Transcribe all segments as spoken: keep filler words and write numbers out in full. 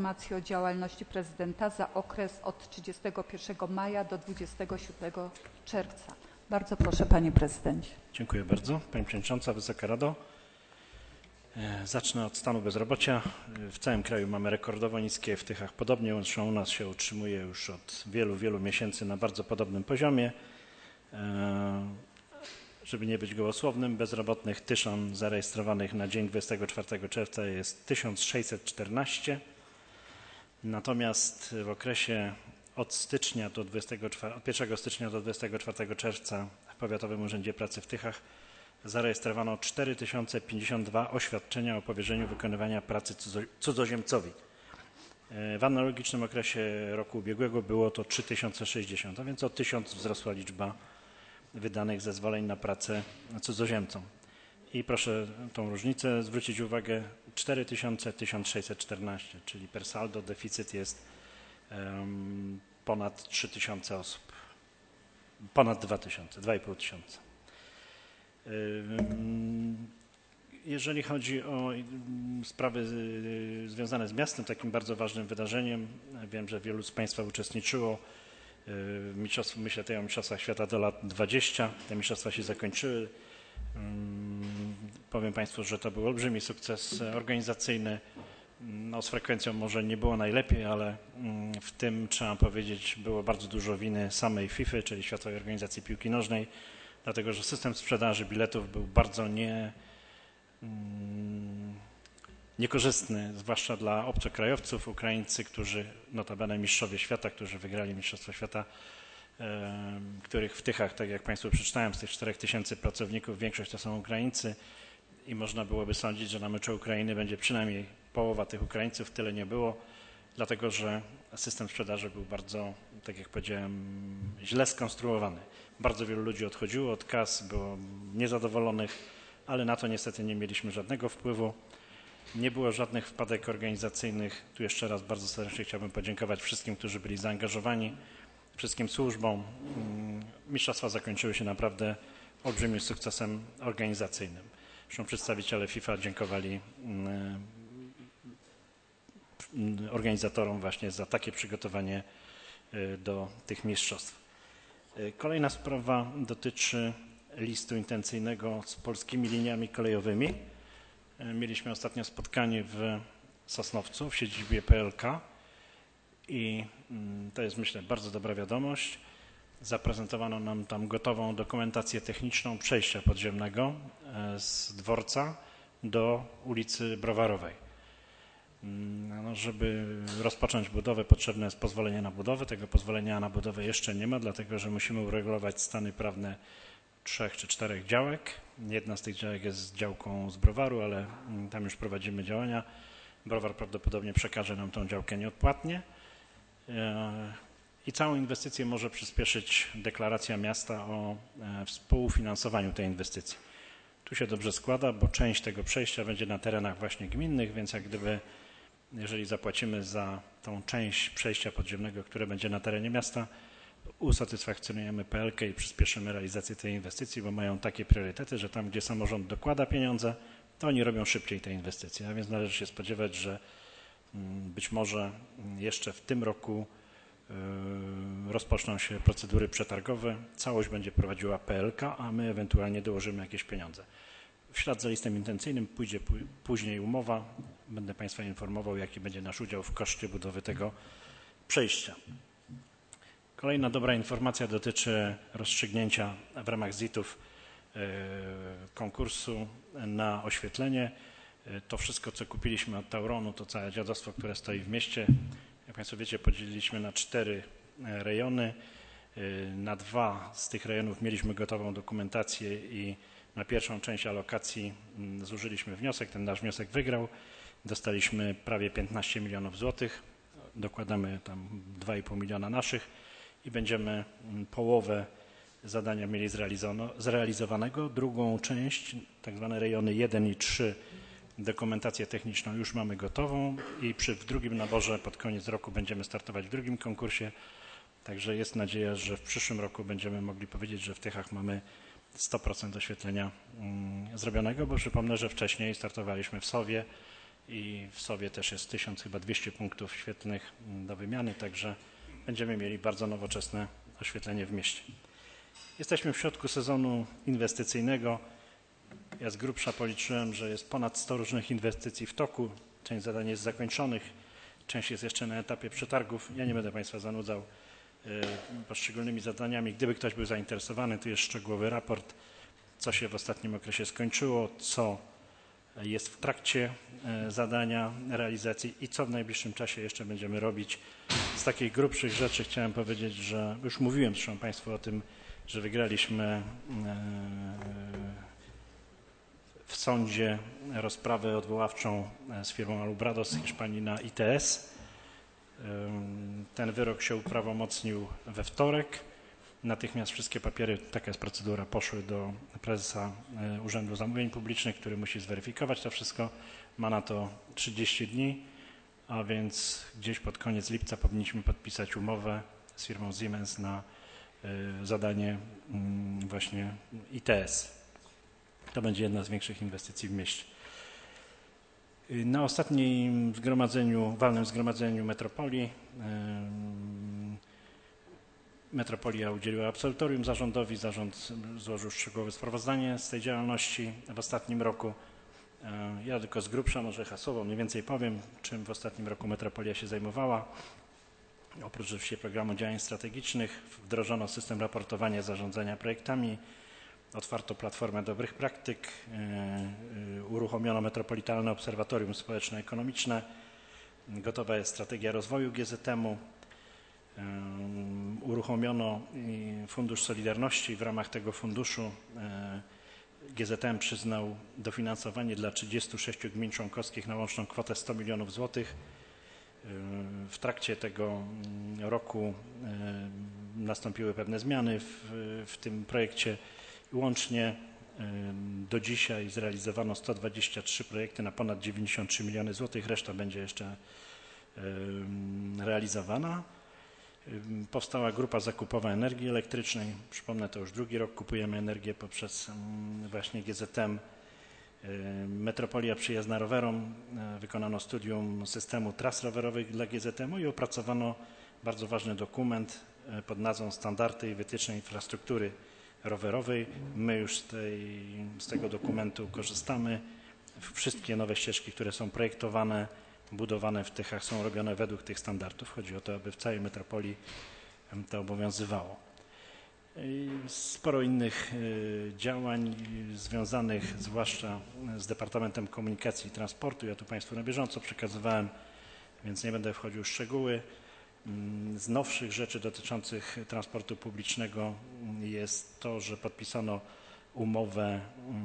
informacji o działalności prezydenta za okres od trzydziestego pierwszego maja do dwudziestego siódmego czerwca. Bardzo proszę, panie prezydencie. Dziękuję bardzo. Pani Przewodnicząca, Wysoka Rado. Zacznę od stanu bezrobocia. W całym kraju mamy rekordowo niskie, w Tychach podobnie, zresztą u nas się utrzymuje już od wielu, wielu miesięcy na bardzo podobnym poziomie. Żeby nie być gołosłownym, bezrobotnych Tyszan zarejestrowanych na dzień dwudziestego czwartego czerwca jest tysiąc sześćset czternaście. Natomiast w okresie od stycznia do od pierwszego stycznia do dwudziestego czwartego czerwca w Powiatowym Urzędzie Pracy w Tychach zarejestrowano cztery tysiące pięćdziesiąt dwa oświadczenia o powierzeniu wykonywania pracy cudzoziemcowi. W analogicznym okresie roku ubiegłego było to trzy tysiące sześćdziesiąt, a więc o tysiąc wzrosła liczba wydanych zezwoleń na pracę cudzoziemcom. I proszę tą różnicę zwrócić uwagę, cztery tysiące, tysiąc sześćset czternaście, czyli per saldo deficyt jest um, ponad trzy tysiące osób, ponad dwa tysiące, dwa i pół tysiąca. Jeżeli chodzi o sprawy związane z miastem, takim bardzo ważnym wydarzeniem, wiem, że wielu z Państwa uczestniczyło w mistrzostw, myślę tutaj o Mistrzostwach Świata do lat dwudziestu. Te mistrzostwa się zakończyły. Powiem Państwu, że to był olbrzymi sukces organizacyjny. No, z frekwencją może nie było najlepiej, ale w tym trzeba powiedzieć, było bardzo dużo winy samej FIFA, czyli Światowej Organizacji Piłki Nożnej, dlatego że system sprzedaży biletów był bardzo nie, niekorzystny, zwłaszcza dla obcokrajowców. Ukraińcy, którzy notabene mistrzowie świata, którzy wygrali Mistrzostwa Świata, których w Tychach, tak jak Państwu przeczytałem, z tych czterech tysięcy pracowników większość to są Ukraińcy i można byłoby sądzić, że na meczu Ukrainy będzie przynajmniej połowa tych Ukraińców. Tyle nie było, dlatego że system sprzedaży był bardzo, tak jak powiedziałem, źle skonstruowany. Bardzo wielu ludzi odchodziło od kas, było niezadowolonych, ale na to niestety nie mieliśmy żadnego wpływu. Nie było żadnych wpadek organizacyjnych. Tu jeszcze raz bardzo serdecznie chciałbym podziękować wszystkim, którzy byli zaangażowani, wszystkim służbom. Mistrzostwa zakończyły się naprawdę olbrzymim sukcesem organizacyjnym. Zresztą przedstawiciele FIFA dziękowali organizatorom właśnie za takie przygotowanie do tych mistrzostw. Kolejna sprawa dotyczy listu intencyjnego z polskimi liniami kolejowymi. Mieliśmy ostatnio spotkanie w Sosnowcu w siedzibie P L K i to jest, myślę, bardzo dobra wiadomość. Zaprezentowano nam tam gotową dokumentację techniczną przejścia podziemnego z dworca do ulicy Browarowej. No, żeby rozpocząć budowę, potrzebne jest pozwolenie na budowę. Tego pozwolenia na budowę jeszcze nie ma, dlatego że musimy uregulować stany prawne trzech czy czterech działek. Jedna z tych działek jest działką z Browaru, ale tam już prowadzimy działania. Browar prawdopodobnie przekaże nam tą działkę nieodpłatnie. I całą inwestycję może przyspieszyć deklaracja miasta o współfinansowaniu tej inwestycji. Tu się dobrze składa, bo część tego przejścia będzie na terenach właśnie gminnych, więc jak gdyby, jeżeli zapłacimy za tą część przejścia podziemnego, które będzie na terenie miasta, usatysfakcjonujemy P L K i przyspieszymy realizację tej inwestycji, bo mają takie priorytety, że tam, gdzie samorząd dokłada pieniądze, to oni robią szybciej te inwestycje. A więc należy się spodziewać, że być może jeszcze w tym roku rozpoczną się procedury przetargowe, całość będzie prowadziła P L K, a my ewentualnie dołożymy jakieś pieniądze. W ślad za listem intencyjnym pójdzie później umowa. Będę Państwa informował, jaki będzie nasz udział w koszcie budowy tego przejścia. Kolejna dobra informacja dotyczy rozstrzygnięcia w ramach Z I T-ów konkursu na oświetlenie. To wszystko, co kupiliśmy od Tauronu, to całe dziadostwo, które stoi w mieście. Jak Państwo wiecie, podzieliliśmy na cztery rejony. Na dwa z tych rejonów mieliśmy gotową dokumentację i na pierwszą część alokacji złożyliśmy wniosek. Ten nasz wniosek wygrał. Dostaliśmy prawie piętnaście milionów złotych. Dokładamy tam dwa i pół miliona naszych i będziemy połowę zadania mieli zrealizowanego. Drugą część, tak zwane rejony jeden i trzy, dokumentację techniczną już mamy gotową i przy, w drugim naborze pod koniec roku będziemy startować w drugim konkursie. Także jest nadzieja, że w przyszłym roku będziemy mogli powiedzieć, że w Tychach mamy sto procent oświetlenia mm, zrobionego, bo przypomnę, że wcześniej startowaliśmy w Sowie i w sobie też jest tysiąc chyba dwieście punktów świetlnych do wymiany, także będziemy mieli bardzo nowoczesne oświetlenie w mieście. Jesteśmy w środku sezonu inwestycyjnego. Ja z grubsza policzyłem, że jest ponad sto różnych inwestycji w toku. Część zadań jest zakończonych, część jest jeszcze na etapie przetargów. Ja nie będę Państwa zanudzał poszczególnymi zadaniami. Gdyby ktoś był zainteresowany, tu jest szczegółowy raport, co się w ostatnim okresie skończyło, co jest w trakcie zadania realizacji i co w najbliższym czasie jeszcze będziemy robić. Z takich grubszych rzeczy chciałem powiedzieć, że już mówiłem zresztą Państwu o tym, że wygraliśmy w sądzie rozprawę odwoławczą z firmą Alumbrado z Hiszpanii na I T S. Ten wyrok się uprawomocnił we wtorek. Natychmiast wszystkie papiery, taka jest procedura, poszły do prezesa Urzędu Zamówień Publicznych, który musi zweryfikować to wszystko. Ma na to trzydzieści dni, a więc gdzieś pod koniec lipca powinniśmy podpisać umowę z firmą Siemens na zadanie właśnie I T S. To będzie jedna z większych inwestycji w mieście. Na ostatnim zgromadzeniu, walnym zgromadzeniu metropolii Metropolia udzieliła absolutorium zarządowi. Zarząd złożył szczegółowe sprawozdanie z tej działalności w ostatnim roku. Ja tylko z grubsza może hasłowo mniej więcej powiem, czym w ostatnim roku Metropolia się zajmowała. Oprócz oczywiście programu działań strategicznych wdrożono system raportowania zarządzania projektami, otwarto platformę dobrych praktyk, uruchomiono Metropolitalne Obserwatorium Społeczno-Ekonomiczne, gotowa jest strategia rozwoju G Z M-u, uruchomiono Fundusz Solidarności. W ramach tego funduszu G Z M przyznał dofinansowanie dla trzydziestu sześciu gmin członkowskich na łączną kwotę sto milionów złotych. W trakcie tego roku nastąpiły pewne zmiany w, w tym projekcie. Łącznie do dzisiaj zrealizowano sto dwadzieścia trzy projekty na ponad dziewięćdziesiąt trzy miliony złotych. Reszta będzie jeszcze realizowana. Powstała grupa zakupowa energii elektrycznej. Przypomnę, to już drugi rok kupujemy energię poprzez właśnie G Z M. Metropolia przyjazna rowerom. Wykonano studium systemu tras rowerowych dla G Z M-u i opracowano bardzo ważny dokument pod nazwą Standardy i wytyczne infrastruktury rowerowej. My już z, tej, z tego dokumentu korzystamy. Wszystkie nowe ścieżki, które są projektowane, budowane w Tychach, są robione według tych standardów. Chodzi o to, aby w całej metropolii to obowiązywało. Sporo innych działań związanych zwłaszcza z Departamentem Komunikacji i Transportu. Ja tu Państwu na bieżąco przekazywałem, więc nie będę wchodził w szczegóły. Z nowszych rzeczy dotyczących transportu publicznego jest to, że podpisano umowę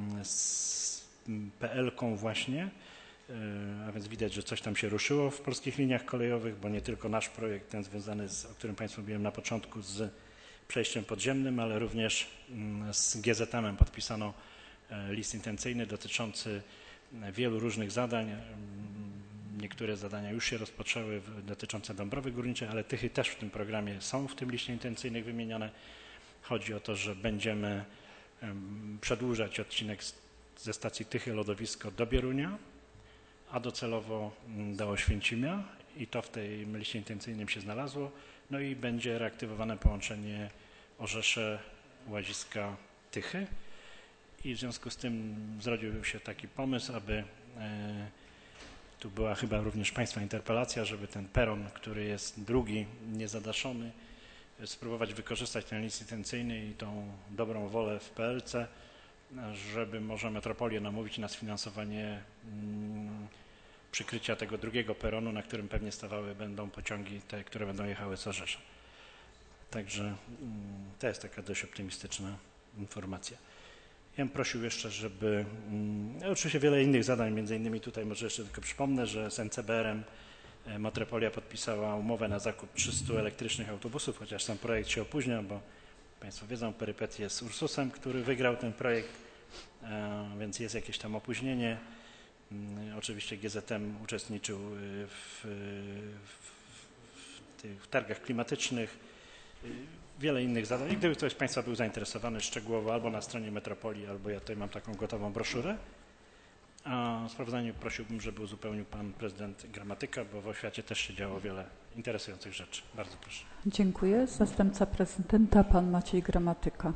z P L ką właśnie, a więc widać, że coś tam się ruszyło w polskich liniach kolejowych, bo nie tylko nasz projekt, ten związany z, o którym Państwu mówiłem na początku, z przejściem podziemnym, ale również z G Z M-em podpisano list intencyjny dotyczący wielu różnych zadań. Niektóre zadania już się rozpoczęły dotyczące Dąbrowy Górniczej, ale Tychy też w tym programie są w tym liście intencyjnych wymienione. Chodzi o to, że będziemy przedłużać odcinek ze stacji Tychy Lodowisko do Bierunia, a docelowo do Oświęcimia i to w tym liście intencyjnym się znalazło. No i będzie reaktywowane połączenie Orzesze, Łaziska, Tychy i w związku z tym zrodził się taki pomysł, aby e, tu była chyba również Państwa interpelacja, żeby ten peron, który jest drugi, niezadaszony, spróbować wykorzystać ten list intencyjny i tą dobrą wolę w P L C, żeby może metropolię namówić na sfinansowanie mm, przykrycia tego drugiego peronu, na którym pewnie stawały będą pociągi, te, które będą jechały z Orzesza. Także mm, to jest taka dość optymistyczna informacja. Ja bym prosił jeszcze, żeby, mm, oczywiście wiele innych zadań, między innymi tutaj może jeszcze tylko przypomnę, że z N C B R-em Metropolia podpisała umowę na zakup trzystu elektrycznych autobusów, chociaż sam projekt się opóźnia, bo Państwo wiedzą perypetie z Ursusem, który wygrał ten projekt, więc jest jakieś tam opóźnienie. Oczywiście G Z M uczestniczył w, w, w tych targach klimatycznych, wiele innych zadań. I gdyby ktoś z Państwa był zainteresowany szczegółowo albo na stronie Metropolii, albo ja tutaj mam taką gotową broszurę, A sprawozdanie prosiłbym, żeby uzupełnił pan prezydent Gramatyka, bo w oświacie też się działo wiele interesujących rzeczy. Bardzo proszę. Dziękuję. Zastępca prezydenta, pan Maciej Gramatyka.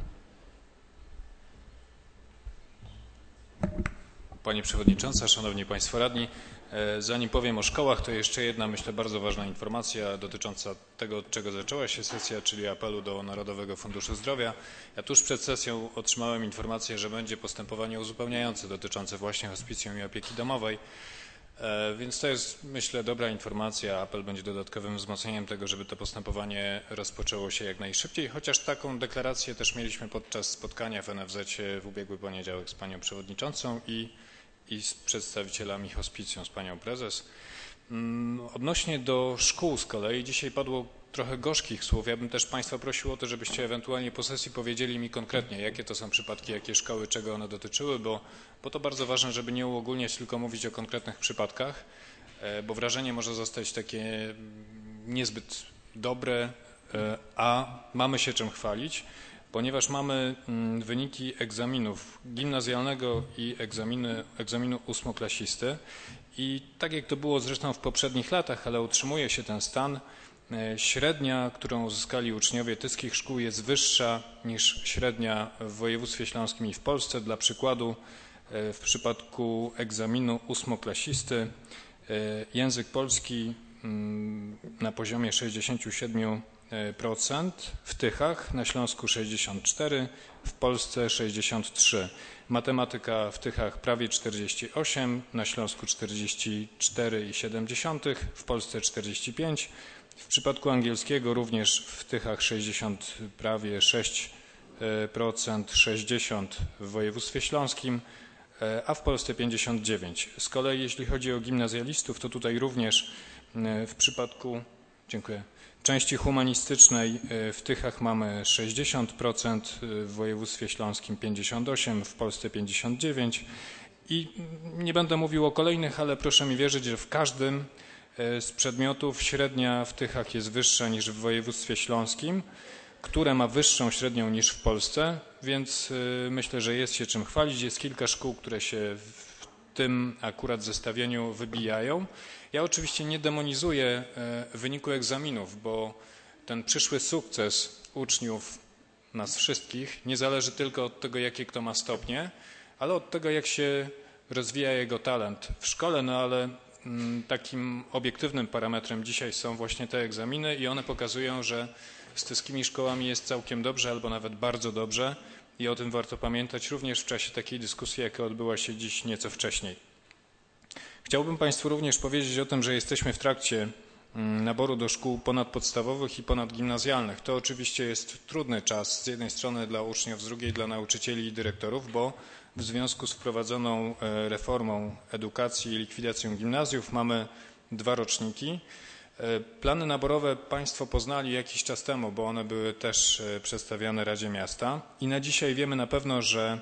Pani Przewodnicząca, Szanowni Państwo Radni, zanim powiem o szkołach, to jeszcze jedna, myślę, bardzo ważna informacja dotycząca tego, od czego zaczęła się sesja, czyli apelu do Narodowego Funduszu Zdrowia. Ja tuż przed sesją otrzymałem informację, że będzie postępowanie uzupełniające dotyczące właśnie hospicjum i opieki domowej, więc to jest, myślę, dobra informacja. Apel będzie dodatkowym wzmocnieniem tego, żeby to postępowanie rozpoczęło się jak najszybciej, chociaż taką deklarację też mieliśmy podczas spotkania w N F Z-cie w ubiegły poniedziałek z panią przewodniczącą i i z przedstawicielami hospicjum, z panią prezes. Odnośnie do szkół z kolei, dzisiaj padło trochę gorzkich słów. Ja bym też Państwa prosił o to, żebyście ewentualnie po sesji powiedzieli mi konkretnie, jakie to są przypadki, jakie szkoły, czego one dotyczyły, bo, bo to bardzo ważne, żeby nie uogólniać, tylko mówić o konkretnych przypadkach, bo wrażenie może zostać takie niezbyt dobre, a mamy się czym chwalić, ponieważ mamy wyniki egzaminów gimnazjalnego i egzaminy, egzaminu ósmoklasisty i tak jak to było zresztą w poprzednich latach, ale utrzymuje się ten stan, średnia, którą uzyskali uczniowie tyskich szkół jest wyższa niż średnia w województwie śląskim i w Polsce. Dla przykładu w przypadku egzaminu ósmoklasisty język polski na poziomie sześćdziesiąt siedem procent, w Tychach, na Śląsku sześćdziesiąt cztery procent, w Polsce sześćdziesiąt trzy procent. Matematyka w Tychach prawie czterdzieści osiem procent, na Śląsku czterdzieści cztery przecinek siedem procent, w Polsce czterdzieści pięć procent. W przypadku angielskiego również w Tychach sześćdziesiąt prawie sześć procent, sześćdziesiąt procent w województwie śląskim, a w Polsce pięćdziesiąt dziewięć procent. Z kolei jeśli chodzi o gimnazjalistów, to tutaj również w przypadku, dziękuję, części humanistycznej w Tychach mamy sześćdziesiąt procent, w województwie śląskim pięćdziesiąt osiem procent, w Polsce pięćdziesiąt dziewięć procent i nie będę mówił o kolejnych, ale proszę mi wierzyć, że w każdym z przedmiotów średnia w Tychach jest wyższa niż w województwie śląskim, które ma wyższą średnią niż w Polsce, więc myślę, że jest się czym chwalić. Jest kilka szkół, które się w tym akurat zestawieniu wybijają. Ja oczywiście nie demonizuję wyniku egzaminów, bo ten przyszły sukces uczniów, nas wszystkich, nie zależy tylko od tego, jakie kto ma stopnie, ale od tego, jak się rozwija jego talent w szkole, no ale takim obiektywnym parametrem dzisiaj są właśnie te egzaminy i one pokazują, że z tyskimi szkołami jest całkiem dobrze albo nawet bardzo dobrze i o tym warto pamiętać również w czasie takiej dyskusji, jaka odbyła się dziś nieco wcześniej. Chciałbym Państwu również powiedzieć o tym, że jesteśmy w trakcie naboru do szkół ponadpodstawowych i ponadgimnazjalnych. To oczywiście jest trudny czas z jednej strony dla uczniów, z drugiej dla nauczycieli i dyrektorów, bo w związku z wprowadzoną reformą edukacji i likwidacją gimnazjów mamy dwa roczniki. Plany naborowe Państwo poznali jakiś czas temu, bo one były też przedstawiane Radzie Miasta i na dzisiaj wiemy na pewno, że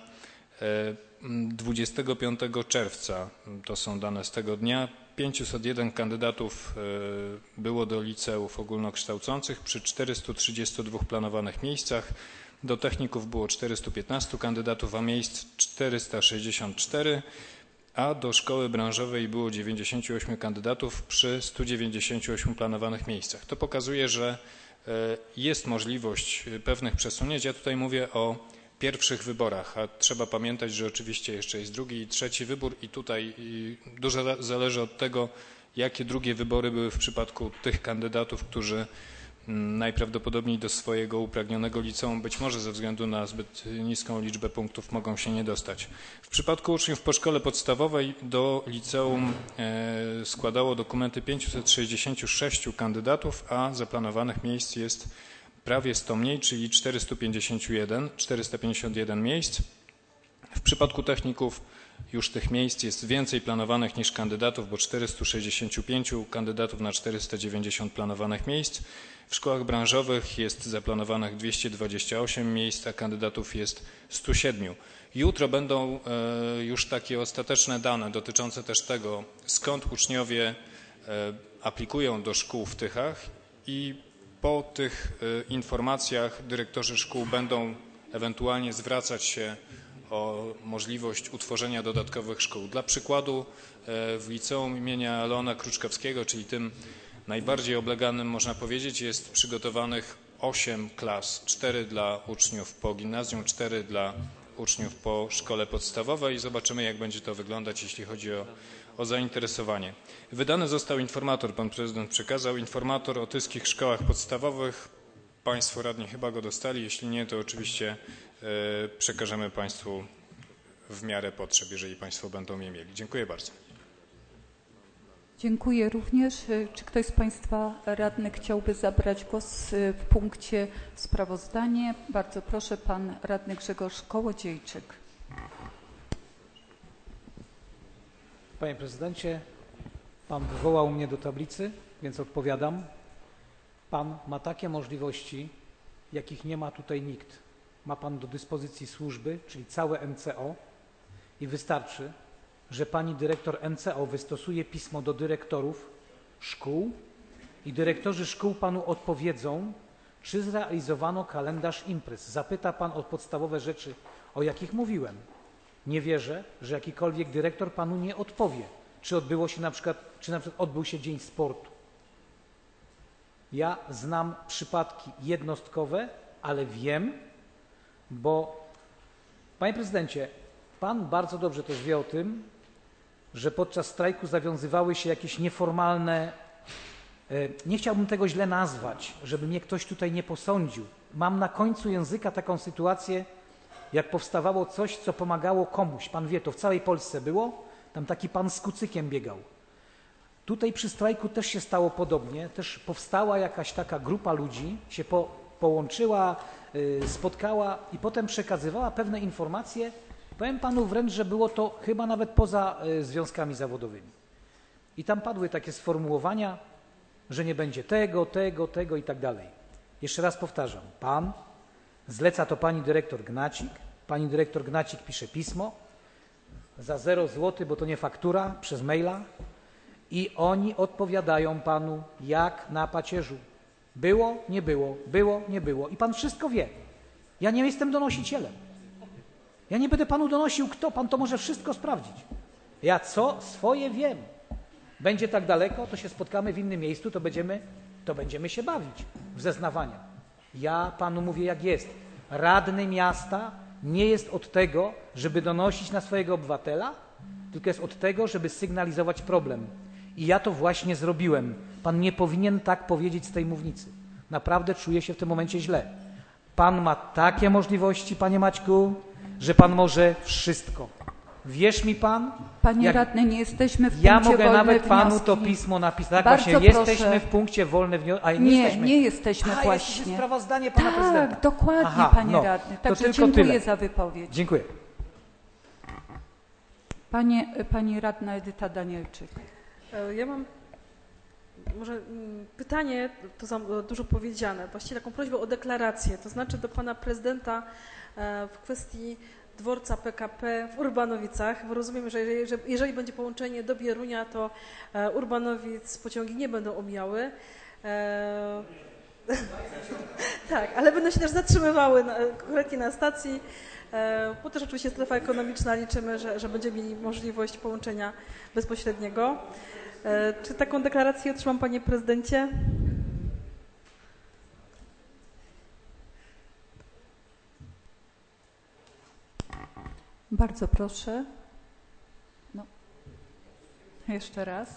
dwudziestego piątego czerwca, to są dane z tego dnia, pięćset jeden kandydatów było do liceów ogólnokształcących przy czterystu trzydziestu dwóch planowanych miejscach. Do techników było czterystu piętnastu kandydatów, a miejsc czterysta sześćdziesiąt cztery, a do szkoły branżowej było dziewięćdziesięciu ośmiu kandydatów przy stu dziewięćdziesięciu ośmiu planowanych miejscach. To pokazuje, że jest możliwość pewnych przesunięć. Ja tutaj mówię o pierwszych wyborach, a trzeba pamiętać, że oczywiście jeszcze jest drugi i trzeci wybór i tutaj dużo zależy od tego, jakie drugie wybory były w przypadku tych kandydatów, którzy najprawdopodobniej do swojego upragnionego liceum być może ze względu na zbyt niską liczbę punktów mogą się nie dostać. W przypadku uczniów po szkole podstawowej do liceum składało dokumenty pięćset sześćdziesiąt sześć kandydatów, a zaplanowanych miejsc jest prawie sto mniej, czyli czterysta pięćdziesiąt jeden, czterysta pięćdziesiąt jeden miejsc. W przypadku techników już tych miejsc jest więcej planowanych niż kandydatów, bo czterysta sześćdziesiąt pięć kandydatów na czterysta dziewięćdziesiąt planowanych miejsc. W szkołach branżowych jest zaplanowanych dwieście dwadzieścia osiem miejsc, a kandydatów jest sto siedem. Jutro będą już takie ostateczne dane dotyczące też tego, skąd uczniowie aplikują do szkół w Tychach i po tych informacjach dyrektorzy szkół będą ewentualnie zwracać się o możliwość utworzenia dodatkowych szkół. Dla przykładu w liceum imienia Leona Kruczkowskiego, czyli tym najbardziej obleganym, można powiedzieć, jest przygotowanych osiem klas, cztery dla uczniów po gimnazjum, cztery dla uczniów po szkole podstawowej. Zobaczymy, jak będzie to wyglądać, jeśli chodzi o, o zainteresowanie. Wydany został informator, pan prezydent przekazał, informator o tyskich szkołach podstawowych. Państwo radni chyba go dostali, jeśli nie, to oczywiście e, przekażemy Państwu w miarę potrzeb, jeżeli Państwo będą je mieli. Dziękuję bardzo. Dziękuję również. Czy ktoś z Państwa radnych chciałby zabrać głos w punkcie sprawozdanie? Bardzo proszę, pan radny Grzegorz Kołodziejczyk. Panie prezydencie, pan wywołał mnie do tablicy, więc odpowiadam. Pan ma takie możliwości, jakich nie ma tutaj nikt. Ma pan do dyspozycji służby, czyli całe M C O i wystarczy, że pani dyrektor M C O wystosuje pismo do dyrektorów szkół i dyrektorzy szkół panu odpowiedzą, czy zrealizowano kalendarz imprez. Zapyta pan o podstawowe rzeczy, o jakich mówiłem. Nie wierzę, że jakikolwiek dyrektor panu nie odpowie, czy odbyło się na przykład, czy na przykład odbył się dzień sportu. Ja znam przypadki jednostkowe, ale wiem, bo panie prezydencie, pan bardzo dobrze też wie o tym, że podczas strajku zawiązywały się jakieś nieformalne, nie chciałbym tego źle nazwać, żeby mnie ktoś tutaj nie posądził. Mam na końcu języka taką sytuację, jak powstawało coś, co pomagało komuś. Pan wie, to w całej Polsce było, tam taki pan z kucykiem biegał. Tutaj przy strajku też się stało podobnie, też powstała jakaś taka grupa ludzi, się po, połączyła, yy, spotkała i potem przekazywała pewne informacje. Powiem panu wręcz, że było to chyba nawet poza y, związkami zawodowymi. I tam padły takie sformułowania, że nie będzie tego, tego, tego i tak dalej. Jeszcze raz powtarzam, pan, zleca to pani dyrektor Gnacik, pani dyrektor Gnacik pisze pismo za zero złotych, bo to nie faktura, przez maila i oni odpowiadają panu jak na pacierzu. Było, nie było, było, nie było i pan wszystko wie. Ja nie jestem donosicielem. Ja nie będę panu donosił kto, pan to może wszystko sprawdzić. Ja co swoje wiem. Będzie tak daleko, to się spotkamy w innym miejscu, to będziemy, to będziemy się bawić w zeznawania. Ja panu mówię jak jest. Radny miasta nie jest od tego, żeby donosić na swojego obywatela, tylko jest od tego, żeby sygnalizować problem. I ja to właśnie zrobiłem. Pan nie powinien tak powiedzieć z tej mównicy. Naprawdę czuję się w tym momencie źle. Pan ma takie możliwości, panie Maćku, że pan może wszystko. Wierz mi pan. Panie jak... radny, nie jesteśmy w punkcie Ja mogę wolne nawet panu wnioski. to pismo napisać. Tak, Bardzo właśnie, proszę. jesteśmy w punkcie wolne wnioski. A nie, Nie, jesteśmy. nie jesteśmy A, właśnie. jest sprawozdanie pana tak, prezydenta. dokładnie, Aha, panie no, radny. to Także tylko dziękuję tyle. za wypowiedź. Dziękuję. Panie, pani radna Edyta Danielczyk. Ja mam może mm, pytanie, to za dużo powiedziane, właściwie taką prośbę o deklarację, to znaczy do pana prezydenta e, w kwestii dworca P K P w Urbanowicach, bo rozumiem, że jeżeli, że jeżeli będzie połączenie do Bierunia, to e, Urbanowic pociągi nie będą omijały. E, tak, ale będą się też zatrzymywały na, konkretnie na stacji, e, bo też oczywiście strefa ekonomiczna, liczymy, że, że będziemy mieli możliwość połączenia bezpośredniego. E, czy taką deklarację otrzymam, panie prezydencie? Bardzo proszę. No. Jeszcze raz.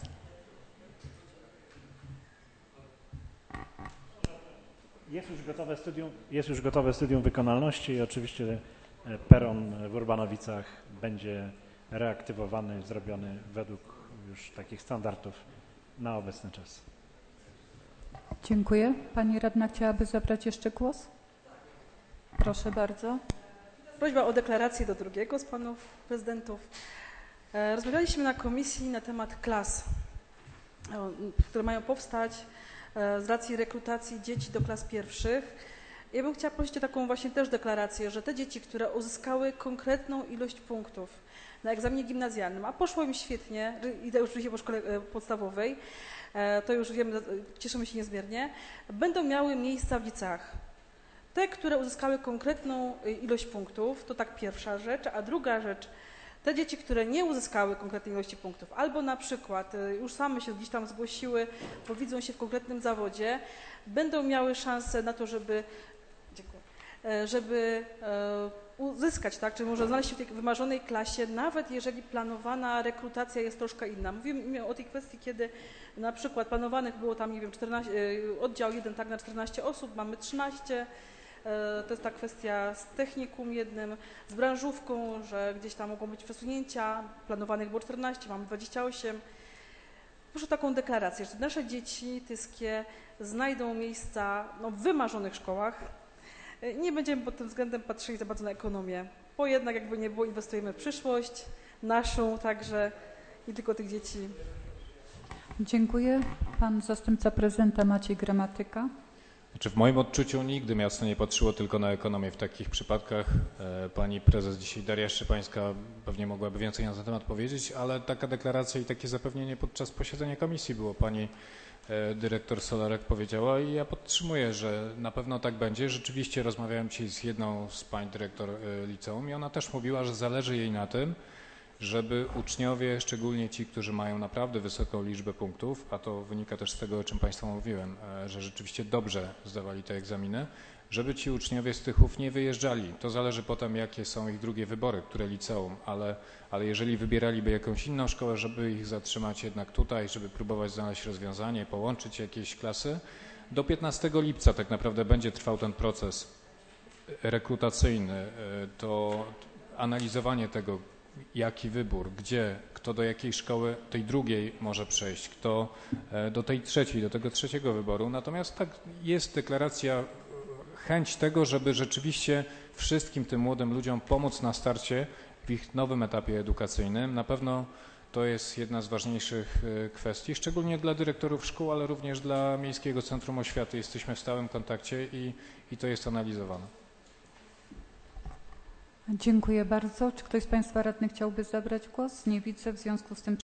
Jest już gotowe studium, jest już gotowe studium wykonalności i oczywiście peron w Urbanowicach będzie reaktywowany, zrobiony według już takich standardów na obecny czas. Dziękuję. Pani radna chciałaby zabrać jeszcze głos? Proszę bardzo. Prośba o deklarację do drugiego z panów prezydentów. Rozmawialiśmy na komisji na temat klas, które mają powstać z racji rekrutacji dzieci do klas pierwszych. Ja bym chciała prosić o taką właśnie też deklarację, że te dzieci, które uzyskały konkretną ilość punktów na egzaminie gimnazjalnym, a poszło im świetnie, idę już oczywiście po szkole podstawowej, to już wiemy, cieszymy się niezmiernie, będą miały miejsca w liceach. Te, które uzyskały konkretną ilość punktów, to tak pierwsza rzecz, a druga rzecz, te dzieci, które nie uzyskały konkretnej ilości punktów, albo na przykład już same się gdzieś tam zgłosiły, bo widzą się w konkretnym zawodzie, będą miały szansę na to, żeby, dziękuję, żeby uzyskać, tak, czy może znaleźć się w tej wymarzonej klasie, nawet jeżeli planowana rekrutacja jest troszkę inna. Mówimy o tej kwestii, kiedy na przykład planowanych było tam, nie wiem, czternaście, oddział jeden tak na czternaście osób, mamy trzynaście. To jest ta kwestia z technikum jednym, z branżówką, że gdzieś tam mogą być przesunięcia, planowanych było czternaście, mamy dwadzieścia osiem. Proszę o taką deklarację, że nasze dzieci tyskie znajdą miejsca no, w wymarzonych szkołach. Nie będziemy pod tym względem patrzyli za bardzo na ekonomię, bo jednak jakby nie było, inwestujemy w przyszłość naszą, także nie tylko tych dzieci. Dziękuję. Pan zastępca prezydenta Maciej Gramatyka. Znaczy w moim odczuciu nigdy miasto nie patrzyło tylko na ekonomię w takich przypadkach. Pani prezes dzisiaj Daria Szczepańska pewnie mogłaby więcej na ten temat powiedzieć, ale taka deklaracja i takie zapewnienie podczas posiedzenia komisji było. Pani dyrektor Solarek powiedziała i ja podtrzymuję, że na pewno tak będzie. Rzeczywiście rozmawiałem dzisiaj z jedną z pań dyrektor liceum i ona też mówiła, że zależy jej na tym, żeby uczniowie, szczególnie ci, którzy mają naprawdę wysoką liczbę punktów, a to wynika też z tego, o czym Państwu mówiłem, że rzeczywiście dobrze zdawali te egzaminy, żeby ci uczniowie z Tychów nie wyjeżdżali. To zależy potem, jakie są ich drugie wybory, które liceum, ale, ale jeżeli wybieraliby jakąś inną szkołę, żeby ich zatrzymać jednak tutaj, żeby próbować znaleźć rozwiązanie, połączyć jakieś klasy, do piętnastego lipca tak naprawdę będzie trwał ten proces rekrutacyjny, to analizowanie tego, jaki wybór, gdzie, kto do jakiej szkoły, tej drugiej może przejść, kto do tej trzeciej, do tego trzeciego wyboru. Natomiast tak jest deklaracja, chęć tego, żeby rzeczywiście wszystkim tym młodym ludziom pomóc na starcie w ich nowym etapie edukacyjnym. Na pewno to jest jedna z ważniejszych kwestii, szczególnie dla dyrektorów szkół, ale również dla Miejskiego Centrum Oświaty. Jesteśmy w stałym kontakcie i, i to jest analizowane. Dziękuję bardzo. Czy ktoś z Państwa radnych chciałby zabrać głos? Nie widzę, w związku z tym